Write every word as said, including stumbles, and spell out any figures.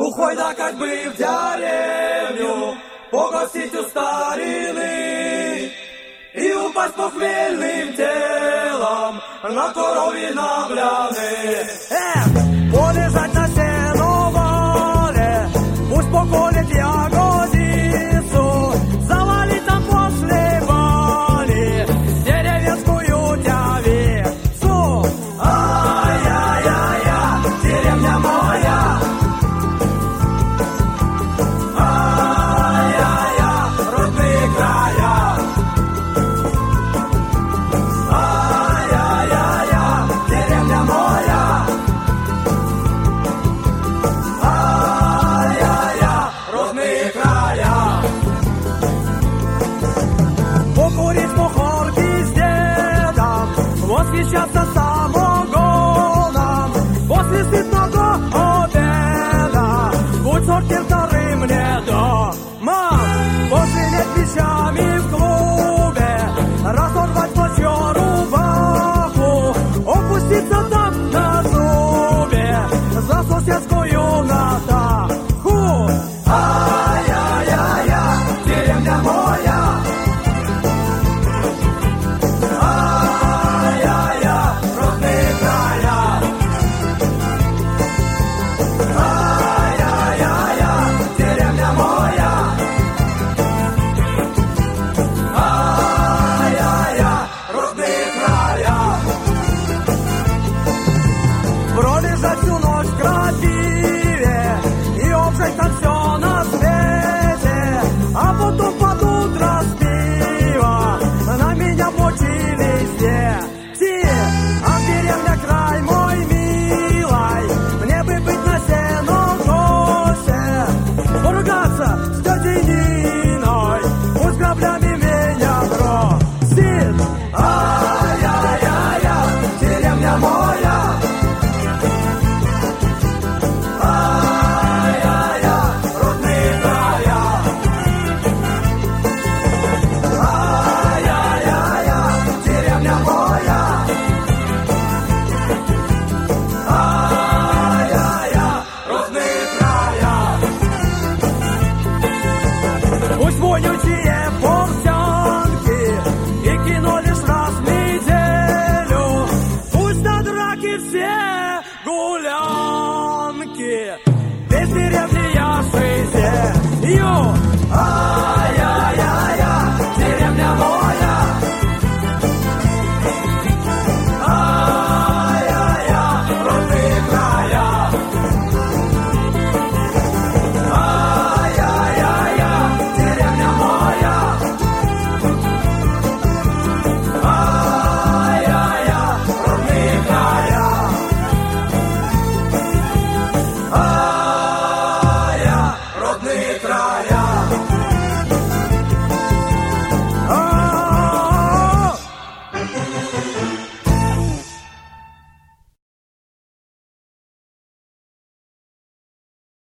Глухой, да как бы в деревню погостить у старины и упасть похмельным телом на коровьи набляны. Эх, полежать на сеновале, пусть поколет ягодицу, завалить там после бани деревенскую тявицу. Ай-яй-яй-я, деревня моя. Ай-яй-я, родные края. Ай-яй-яй-я, деревня моя. Ай-яй-я, родные края. Покурить мухорки с дедом, восхищаться самогоном, после сытного обеда, будь сортир